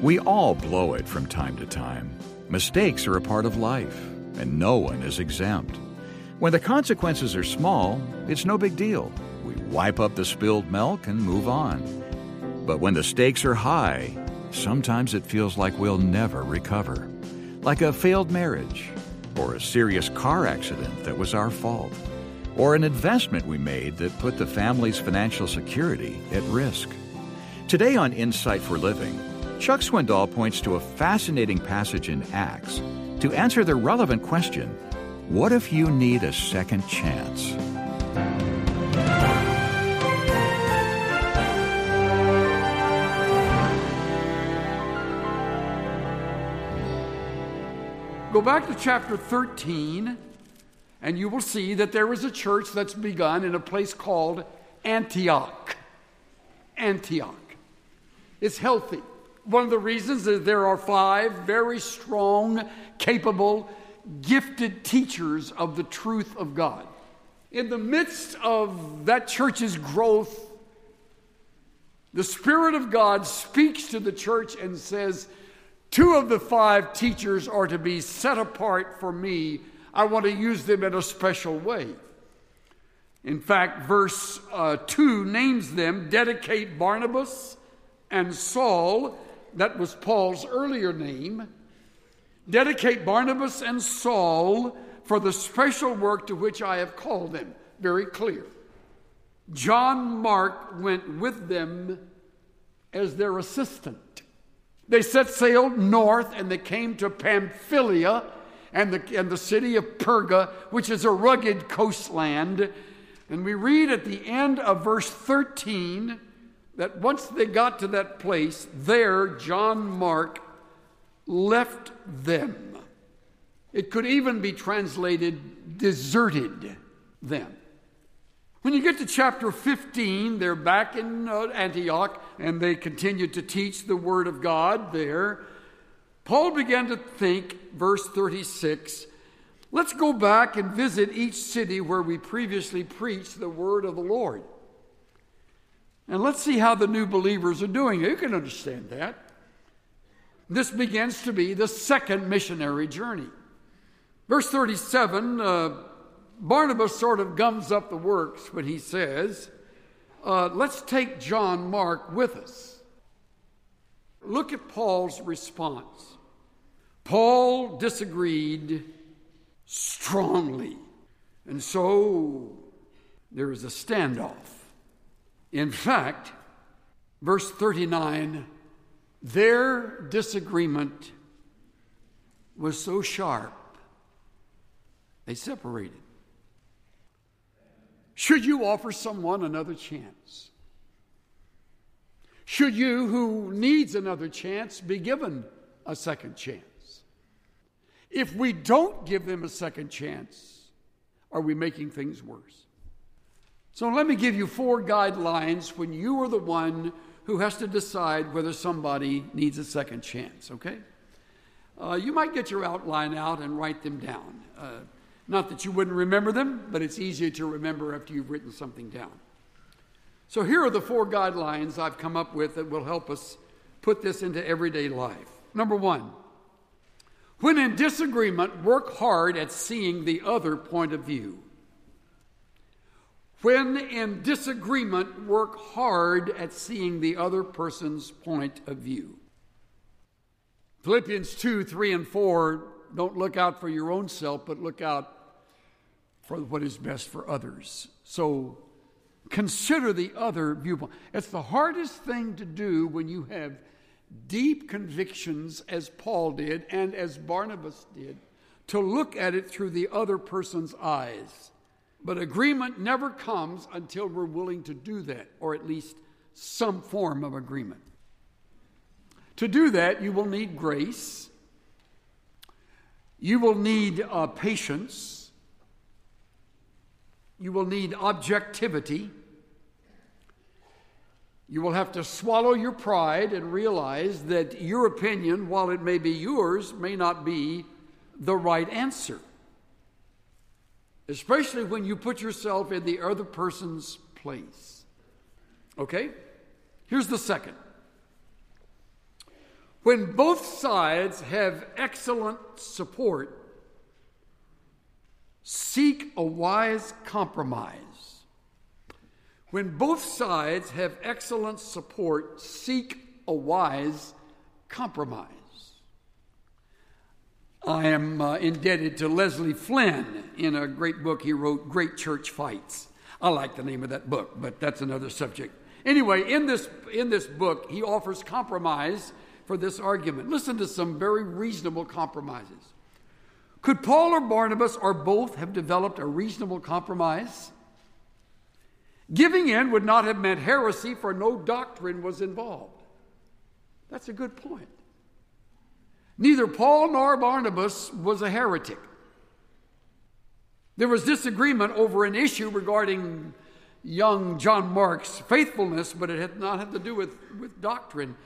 We all blow it from time to time. Mistakes are a part of life, and no one is exempt. When the consequences are small, it's no big deal. We wipe up the spilled milk and move on. But when the stakes are high, sometimes it feels like we'll never recover. Like a failed marriage, or a serious car accident that was our fault, or an investment we made that put the family's financial security at risk. Today on Insight for Living, Chuck Swindoll points to a fascinating passage in Acts to answer the relevant question, what if you need a second chance? Go back to chapter 13, and you will see that there is a church that's begun in a place called Antioch. Antioch. It's healthy. One of the reasons is there are 5 very strong, capable, gifted teachers of the truth of God. In the midst of that church's growth, the Spirit of God speaks to the church and says, 2 of the 5 teachers are to be set apart for me. I want to use them in a special way. In fact, verse 2 names them, dedicate Barnabas and Saul. That was Paul's earlier name. Dedicate Barnabas and Saul for the special work to which I have called them. Very clear. John Mark went with them as their assistant. They set sail north and they came to Pamphylia and the city of Perga, which is a rugged coastland. And we read at the end of verse 13 that once they got to that place, there John Mark left them. It could even be translated deserted them. When you get to chapter 15, they're back in Antioch, and they continued to teach the Word of God there. Paul began to think, verse 36, let's go back and visit each city where we previously preached the Word of the Lord. And let's see how the new believers are doing. You can understand that. This begins to be the second missionary journey. Verse 37, Barnabas sort of gums up the works when he says, let's take John Mark with us. Look at Paul's response. Paul disagreed strongly. And so there is a standoff. In fact, verse 39, their disagreement was so sharp, they separated. Should you offer someone another chance? Should you, who needs another chance, be given a second chance? If we don't give them a second chance, are we making things worse? So let me give you 4 guidelines when you are the one who has to decide whether somebody needs a second chance, okay? You might get your outline out and write them down. Not that you wouldn't remember them, but it's easier to remember after you've written something down. So here are the 4 guidelines I've come up with that will help us put this into everyday life. Number 1, when in disagreement, work hard at seeing the other point of view. When in disagreement, work hard at seeing the other person's point of view. Philippians 2, 3, and 4, don't look out for your own self, but look out for what is best for others. So consider the other viewpoint. It's the hardest thing to do when you have deep convictions, as Paul did and as Barnabas did, to look at it through the other person's eyes. But agreement never comes until we're willing to do that, or at least some form of agreement. To do that, you will need grace. You will need patience. You will need objectivity. You will have to swallow your pride and realize that your opinion, while it may be yours, may not be the right answer. Especially when you put yourself in the other person's place. Okay? Here's the second. When both sides have excellent support, seek a wise compromise. When both sides have excellent support, seek a wise compromise. I am indebted to Leslie Flynn in a great book he wrote, Great Church Fights. I like the name of that book, but that's another subject. Anyway, in this book, he offers compromise for this argument. Listen to some very reasonable compromises. Could Paul or Barnabas or both have developed a reasonable compromise? Giving in would not have meant heresy, for no doctrine was involved. That's a good point. Neither Paul nor Barnabas was a heretic. There was disagreement over an issue regarding young John Mark's faithfulness, but it had not had to do with doctrine.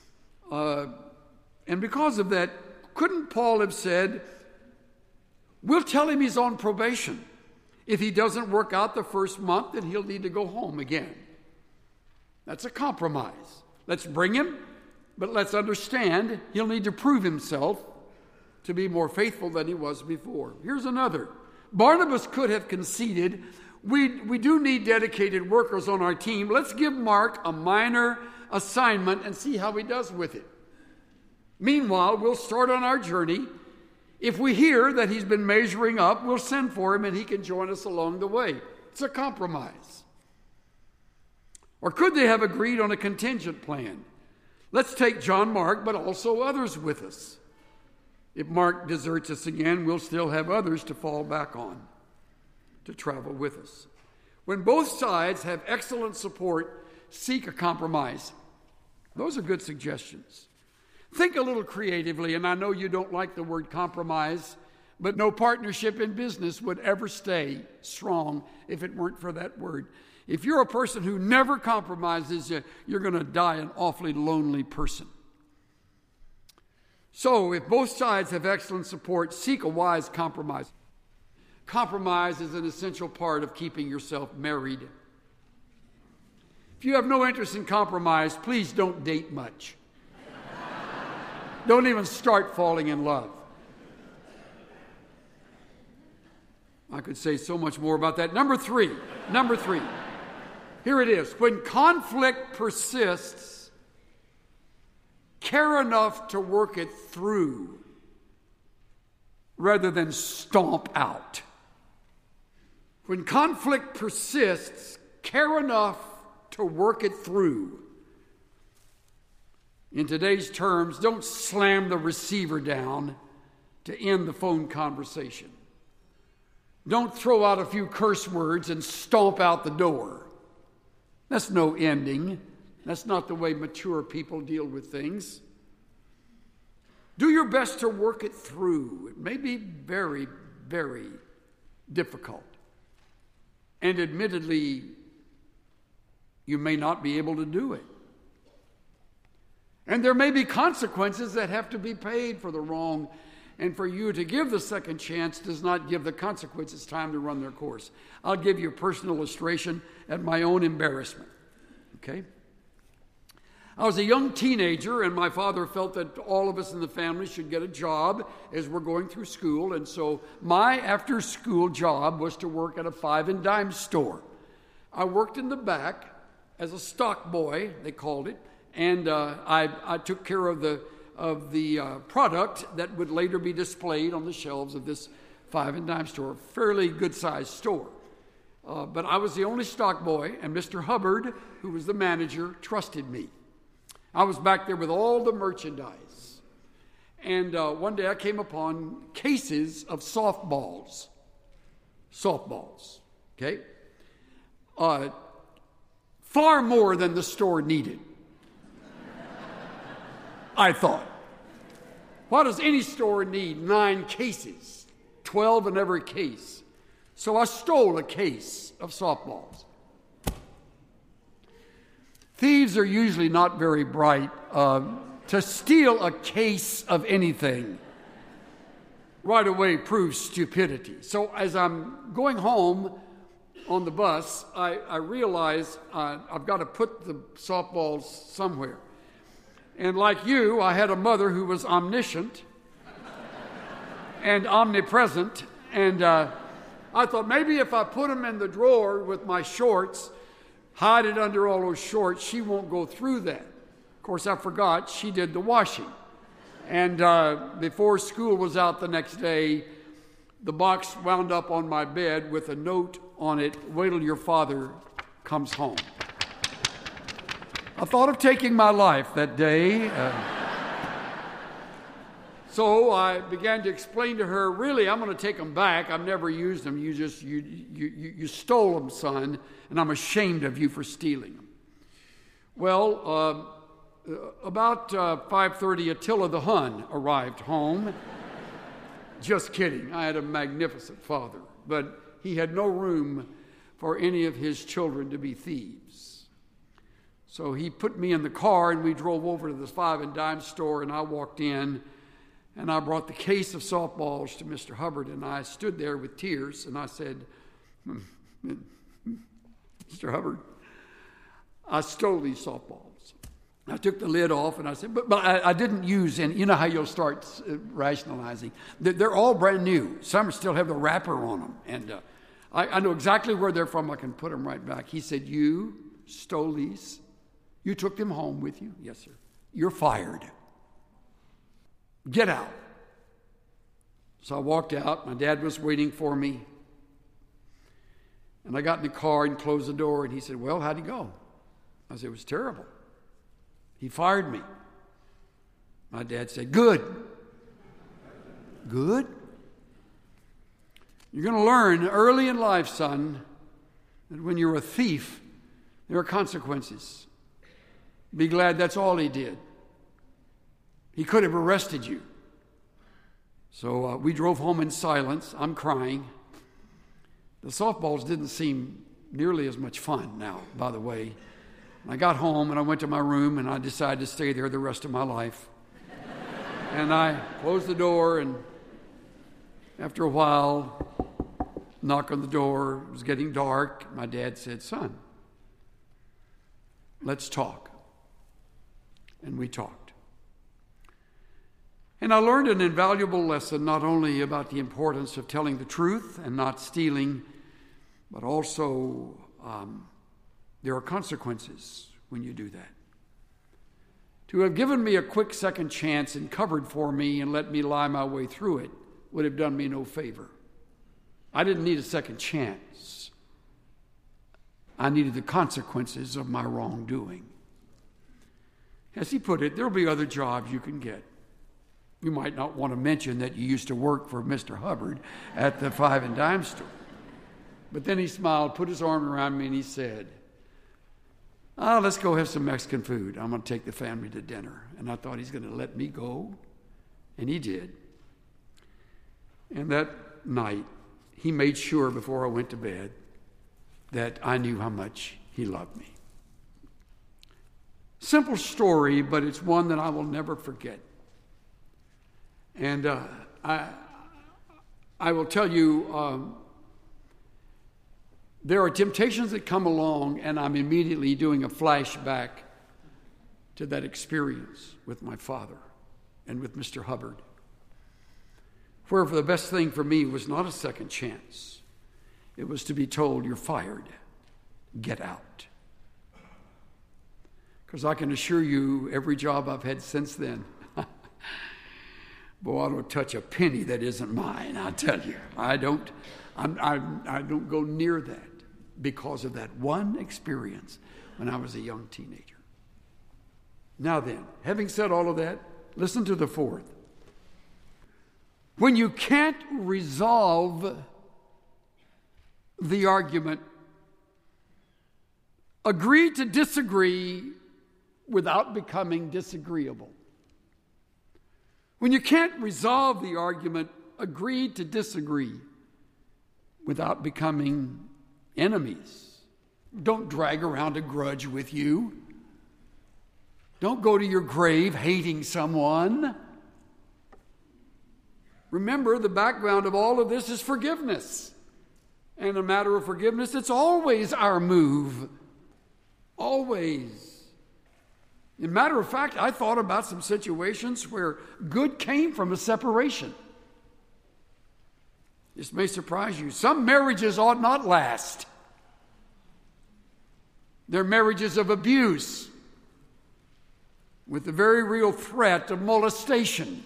And because of that, couldn't Paul have said, we'll tell him he's on probation. If he doesn't work out the first month, then he'll need to go home again. That's a compromise. Let's bring him, but let's understand he'll need to prove himself to be more faithful than he was before. Here's another. Barnabas could have conceded, we do need dedicated workers on our team. Let's give Mark a minor assignment and see how he does with it. Meanwhile, we'll start on our journey. If we hear that he's been measuring up, we'll send for him and he can join us along the way. It's a compromise. Or could they have agreed on a contingent plan? Let's take John Mark, but also others with us. If Mark deserts us again, we'll still have others to fall back on to travel with us. When both sides have excellent support, seek a compromise. Those are good suggestions. Think a little creatively, and I know you don't like the word compromise, but no partnership in business would ever stay strong if it weren't for that word. If you're a person who never compromises, you're going to die an awfully lonely person. So, if both sides have excellent support, seek a wise compromise. Compromise is an essential part of keeping yourself married. If you have no interest in compromise, please don't date much. Don't even start falling in love. I could say so much more about that. Number three. Here it is. When conflict persists, care enough to work it through rather than stomp out. When conflict persists, care enough to work it through. In today's terms, don't slam the receiver down to end the phone conversation. Don't throw out a few curse words and stomp out the door. That's no ending. That's not the way mature people deal with things. Do your best to work it through. It may be very, very difficult. And admittedly, you may not be able to do it. And there may be consequences that have to be paid for the wrong. And for you to give the second chance does not give the consequences time to run their course. I'll give you a personal illustration at my own embarrassment. Okay? I was a young teenager, and my father felt that all of us in the family should get a job as we're going through school. And so my after-school job was to work at a 5-and-dime store. I worked in the back as a stock boy, they called it, and I took care of the product that would later be displayed on the shelves of this 5-and-dime store, fairly good-sized store. But I was the only stock boy, and Mr. Hubbard, who was the manager, trusted me. I was back there with all the merchandise. And one day I came upon cases of softballs. Okay? Far more than the store needed, I thought. Why does any store need 9 cases? 12 in every case. So I stole a case of softballs. Thieves are usually not very bright. To steal a case of anything right away proves stupidity. So as I'm going home on the bus, I realize I've got to put the softballs somewhere. And like you, I had a mother who was omniscient and omnipresent. And I thought maybe if I put them in the drawer with my shorts, hide it under all those shorts, she won't go through that. Of course, I forgot she did the washing. And before school was out the next day, the box wound up on my bed with a note on it, "Wait till your father comes home." I thought of taking my life that day. So I began to explain to her, really, I'm going to take them back. I've never used them. You stole them, son, and I'm ashamed of you for stealing them. Well, about 5:30, Attila the Hun arrived home. Just kidding. I had a magnificent father, but he had no room for any of his children to be thieves. So he put me in the car, and we drove over to the Five and Dime store, and I walked in, and I brought the case of softballs to Mr. Hubbard, and I stood there with tears, and I said, "Mr. Hubbard, I stole these softballs." I took the lid off, and I said, but I didn't use any. You know how you'll start rationalizing. They're all brand new. Some still have the wrapper on them, and I know exactly where they're from. I can put them right back. He said, "You stole these? You took them home with you?" "Yes, sir." "You're fired. Get out." So I walked out. My dad was waiting for me. And I got in the car and closed the door, and he said, "Well, how'd he go?" I said, "It was terrible. He fired me." My dad said, "Good." "Good? You're going to learn early in life, son, that when you're a thief, there are consequences. Be glad that's all he did. He could have arrested you." So we drove home in silence. I'm crying. The softballs didn't seem nearly as much fun now, by the way. I got home and I went to my room and I decided to stay there the rest of my life. And I closed the door, and after a while, knock on the door. It was getting dark. My dad said, "Son, let's talk." And we talked. And I learned an invaluable lesson, not only about the importance of telling the truth and not stealing, but also there are consequences when you do that. To have given me a quick second chance and covered for me and let me lie my way through it would have done me no favor. I didn't need a second chance. I needed the consequences of my wrongdoing. As he put it, there'll be other jobs you can get. You might not want to mention that you used to work for Mr. Hubbard at the Five and Dime store. But then he smiled, put his arm around me, and he said, "Let's go have some Mexican food. I'm going to take the family to dinner." And I thought, he's going to let me go. And he did. And that night, he made sure before I went to bed that I knew how much he loved me. Simple story, but it's one that I will never forget. And I will tell you, there are temptations that come along, and I'm immediately doing a flashback to that experience with my father and with Mr. Hubbard, where the best thing for me was not a second chance. It was to be told, "You're fired. Get out." Because I can assure you, every job I've had since then, boy, I don't touch a penny that isn't mine, I tell you. I don't go near that because of that one experience when I was a young teenager. Now then, having said all of that, listen to the fourth. When you can't resolve the argument, agree to disagree without becoming disagreeable. When you can't resolve the argument, agree to disagree without becoming enemies. Don't drag around a grudge with you. Don't go to your grave hating someone. Remember, the background of all of this is forgiveness. And a matter of forgiveness, it's always our move. Always. As a matter of fact, I thought about some situations where good came from a separation. This may surprise you. Some marriages ought not last. They're marriages of abuse with the very real threat of molestation,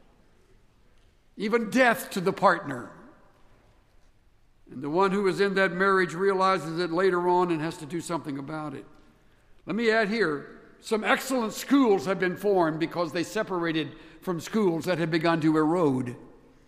even death to the partner. And the one who is in that marriage realizes it later on and has to do something about it. Let me add here, some excellent schools have been formed because they separated from schools that had begun to erode.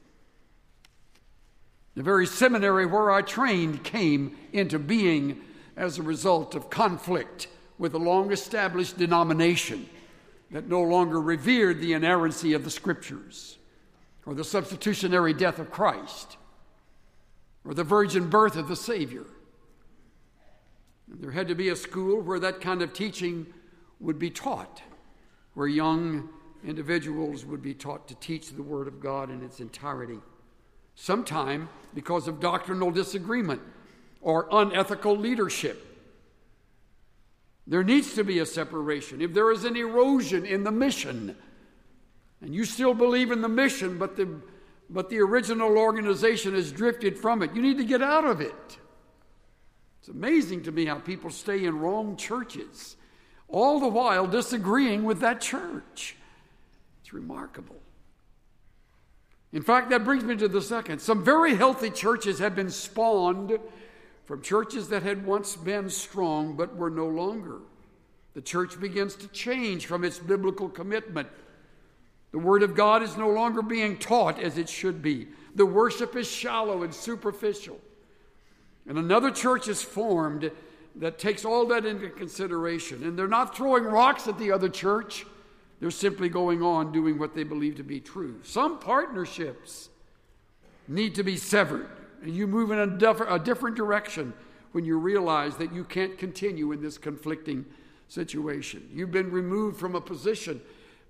The very seminary where I trained came into being as a result of conflict with a long-established denomination that no longer revered the inerrancy of the Scriptures, or the substitutionary death of Christ, or the virgin birth of the Savior. And there had to be a school where that kind of teaching would be taught, where young individuals would be taught to teach the Word of God in its entirety. Sometime because of doctrinal disagreement or unethical leadership. There needs to be a separation. If there is an erosion in the mission, and you still believe in the mission, but the original organization has drifted from it, you need to get out of it. It's amazing to me how people stay in wrong churches, all the while disagreeing with that church. It's remarkable. In fact, that brings me to the second. Some very healthy churches have been spawned from churches that had once been strong but were no longer. The church begins to change from its biblical commitment. The Word of God is no longer being taught as it should be. The worship is shallow and superficial. And another church is formed that takes all that into consideration. And they're not throwing rocks at the other church. They're simply going on doing what they believe to be true. Some partnerships need to be severed, and you move in a different direction when you realize that you can't continue in this conflicting situation. You've been removed from a position.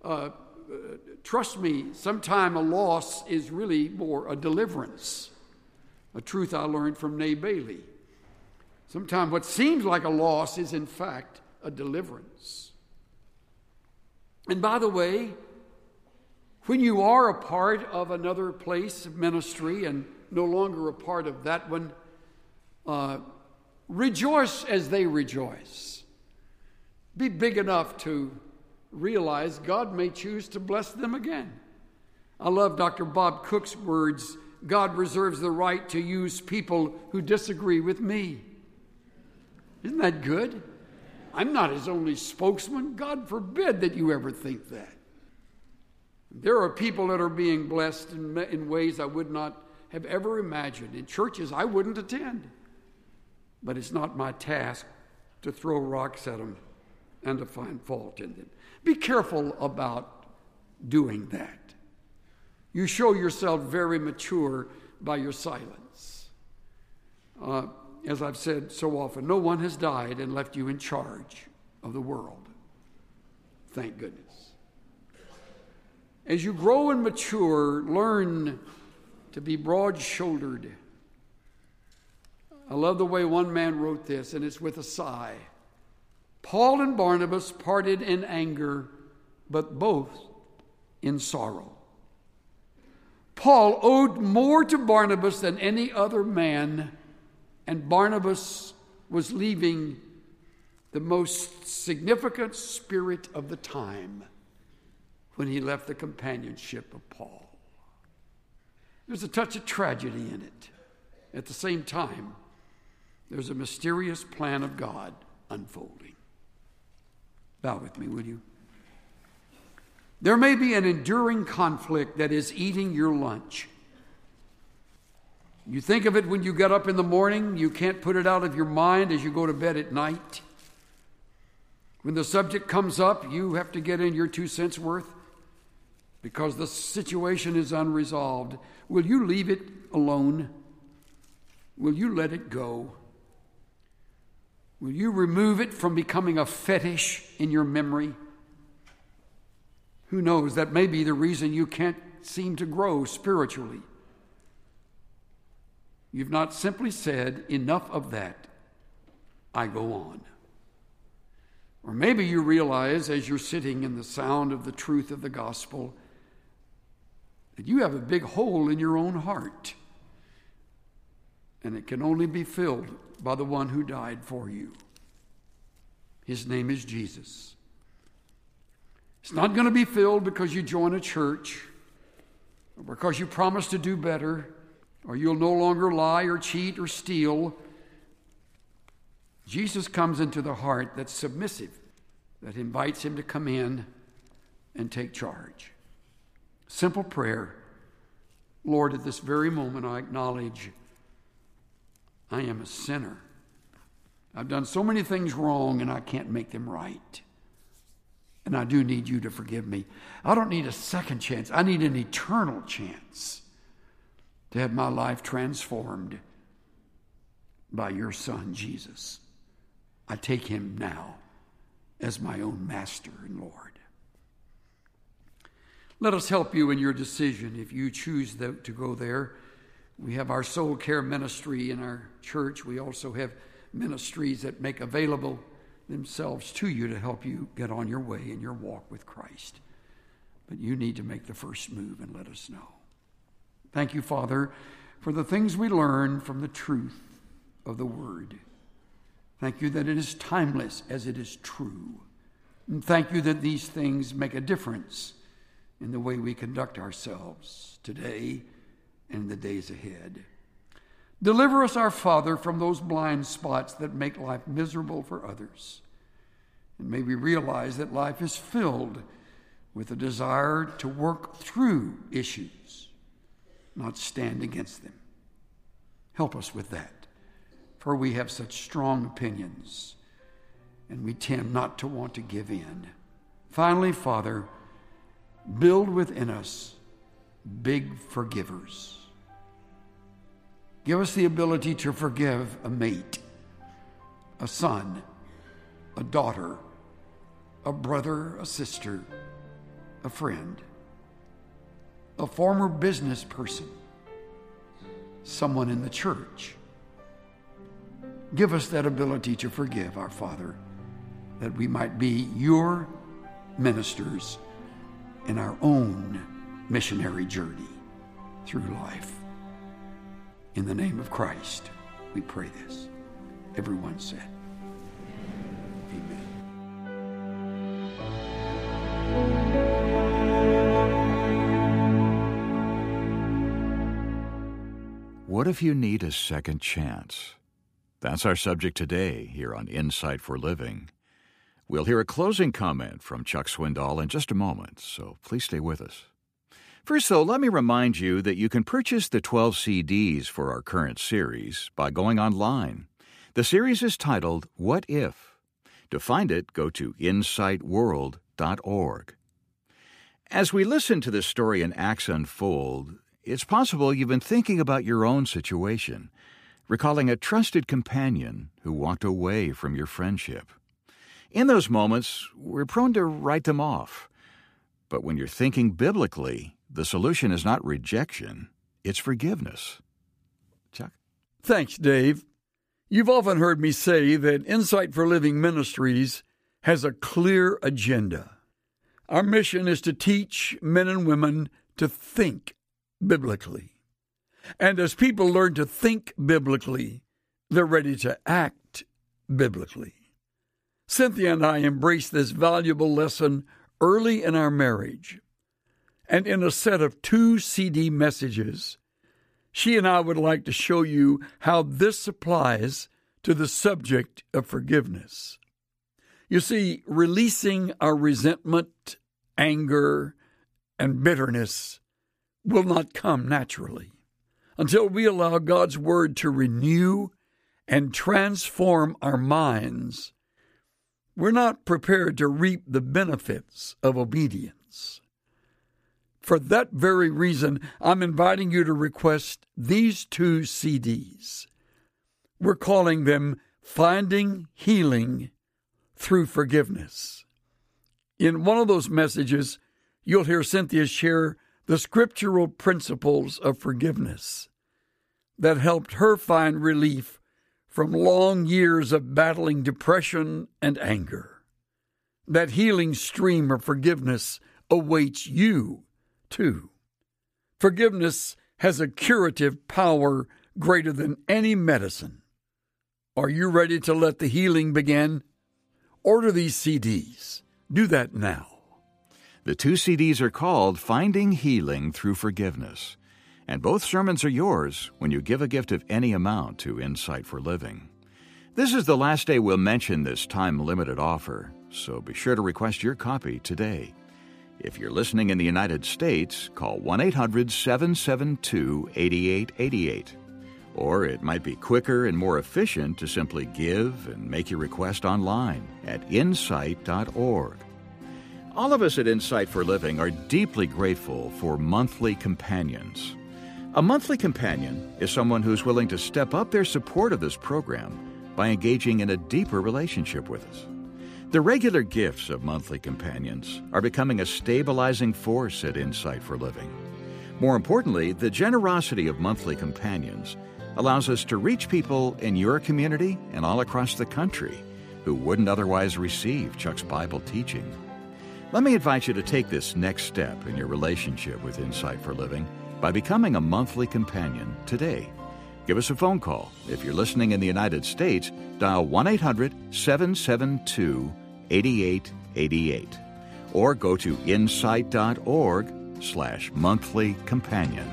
Trust me, sometime a loss is really more a deliverance. A truth I learned from Nay Bailey. Sometimes what seems like a loss is in fact a deliverance. And by the way, when you are a part of another place of ministry and no longer a part of that one, rejoice as they rejoice. Be big enough to realize God may choose to bless them again. I love Dr. Bob Cook's words, God reserves the right to use people who disagree with me. Isn't that good? I'm not his only spokesman. God forbid that you ever think that. There are people that are being blessed in ways I would not have ever imagined, in churches I wouldn't attend. But it's not my task to throw rocks at them and to find fault in them. Be careful about doing that. You show yourself very mature by your silence. As I've said so often, no one has died and left you in charge of the world. Thank goodness. As you grow and mature, learn to be broad-shouldered. I love the way one man wrote this, and it's with a sigh. Paul and Barnabas parted in anger, but both in sorrow. Paul owed more to Barnabas than any other man, and Barnabas was leaving the most significant spirit of the time when he left the companionship of Paul. There's a touch of tragedy in it. At the same time, there's a mysterious plan of God unfolding. Bow with me, will you? There may be an enduring conflict that is eating your lunch. You think of it when you get up in the morning. You can't put it out of your mind as you go to bed at night. When the subject comes up, you have to get in your 2 cents worth because the situation is unresolved. Will you leave it alone? Will you let it go? Will you remove it from becoming a fetish in your memory? Who knows, that may be the reason you can't seem to grow spiritually. You've not simply said, enough of that, I go on. Or maybe you realize as you're sitting in the sound of the truth of the gospel that you have a big hole in your own heart, and it can only be filled by the one who died for you. His name is Jesus. It's not going to be filled because you join a church, or because you promise to do better, or you'll no longer lie or cheat or steal. Jesus comes into the heart that's submissive, that invites him to come in and take charge. Simple prayer. Lord, at this very moment I acknowledge I am a sinner. I've done so many things wrong and I can't make them right. And I do need you to forgive me. I don't need a second chance. I need an eternal chance to have my life transformed by your Son, Jesus. I take him now as my own master and Lord. Let us help you in your decision if you choose to go there. We have our soul care ministry in our church. We also have ministries that make available themselves to you to help you get on your way in your walk with Christ. But you need to make the first move and let us know. Thank you, Father, for the things we learn from the truth of the Word. Thank you that it is timeless as it is true. And thank you that these things make a difference in the way we conduct ourselves today and in the days ahead. Deliver us, our Father, from those blind spots that make life miserable for others. And may we realize that life is filled with a desire to work through issues, not stand against them. Help us with that, for we have such strong opinions, and we tend not to want to give in. Finally, Father, build within us big forgivers. Give us the ability to forgive a mate, a son, a daughter, a brother, a sister, a friend, a former business person, someone in the church. Give us that ability to forgive, our Father, that we might be your ministers in our own missionary journey through life. In the name of Christ, we pray this. Everyone said, amen. What if you need a second chance? That's our subject today here on Insight for Living. We'll hear a closing comment from Chuck Swindoll in just a moment, so please stay with us. First, though, let me remind you that you can purchase the 12 CDs for our current series by going online. The series is titled, What If? To find it, go to insightworld.org. As we listen to this story in Acts unfold, it's possible you've been thinking about your own situation, recalling a trusted companion who walked away from your friendship. In those moments, we're prone to write them off. But when you're thinking biblically, the solution is not rejection, it's forgiveness. Chuck? Thanks, Dave. You've often heard me say that Insight for Living Ministries has a clear agenda. Our mission is to teach men and women to think biblically. And as people learn to think biblically, they're ready to act biblically. Cynthia and I embraced this valuable lesson early in our marriage. And in a set of 2 CD messages, she and I would like to show you how this applies to the subject of forgiveness. You see, releasing our resentment, anger, and bitterness will not come naturally until we allow God's Word to renew and transform our minds. We're not prepared to reap the benefits of obedience. For that very reason, I'm inviting you to request these 2 CDs. We're calling them Finding Healing Through Forgiveness. In one of those messages, you'll hear Cynthia share the scriptural principles of forgiveness that helped her find relief from long years of battling depression and anger. That healing stream of forgiveness awaits you, too. Forgiveness has a curative power greater than any medicine. Are you ready to let the healing begin? Order these CDs. Do that now. The 2 CDs are called Finding Healing Through Forgiveness, and both sermons are yours when you give a gift of any amount to Insight for Living. This is the last day we'll mention this time-limited offer, so be sure to request your copy today. If you're listening in the United States, call 1-800-772-8888. Or it might be quicker and more efficient to simply give and make your request online at insight.org. All of us at Insight for Living are deeply grateful for monthly companions. A monthly companion is someone who's willing to step up their support of this program by engaging in a deeper relationship with us. The regular gifts of monthly companions are becoming a stabilizing force at Insight for Living. More importantly, the generosity of monthly companions allows us to reach people in your community and all across the country who wouldn't otherwise receive Chuck's Bible teaching. Let me invite you to take this next step in your relationship with Insight for Living by becoming a monthly companion today. Give us a phone call. If you're listening in the United States, dial 1-800-772-8888 or go to insight.org/monthly-companion.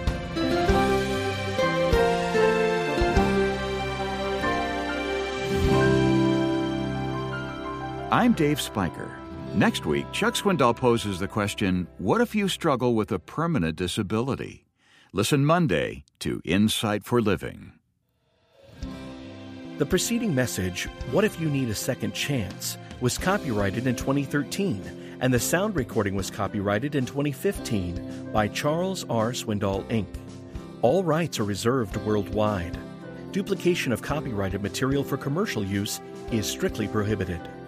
I'm Dave Spiker. Next week, Chuck Swindoll poses the question, what if you struggle with a permanent disability? Listen Monday to Insight for Living. The preceding message, What If You Need a Second Chance, was copyrighted in 2013, and the sound recording was copyrighted in 2015 by Charles R. Swindoll, Inc. All rights are reserved worldwide. Duplication of copyrighted material for commercial use is strictly prohibited.